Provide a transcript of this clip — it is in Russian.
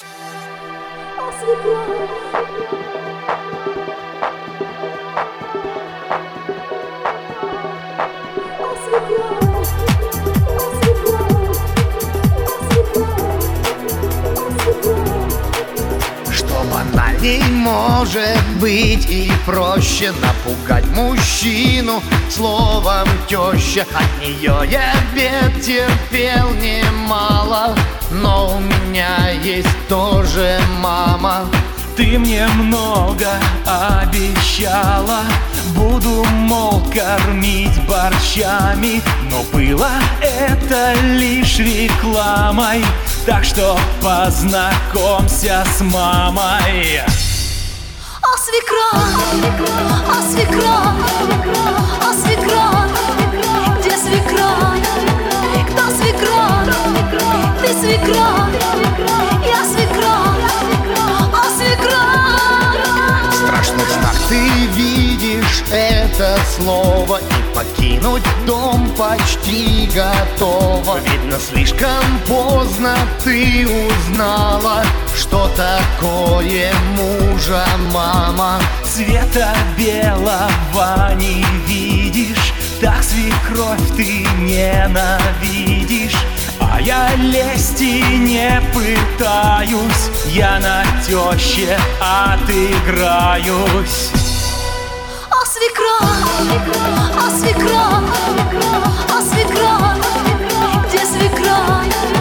Что банальней может быть и проще напугать мужчину словом теща. От нее я бед терпел немало, но у меня есть тоже мама. Ты мне много обещала, буду, мол, кормить борщами, но было это лишь рекламой, так что познакомься с мамой. А свекровь, а свекровь, а свекровь, где свекровь? Кто свекровь? Ты свекровь, я свекровь, а свекровь. В страшных снах ты видишь это слово, и покинуть дом почти готова. Видно, слишком поздно ты узнала, что такое мужа мама. Цвета белого не видишь, так свекровь ты ненавидишь. А я лести не пытаюсь, я на теще отыграюсь. А свекровь, а свекровь, а свекровь, где свекровь?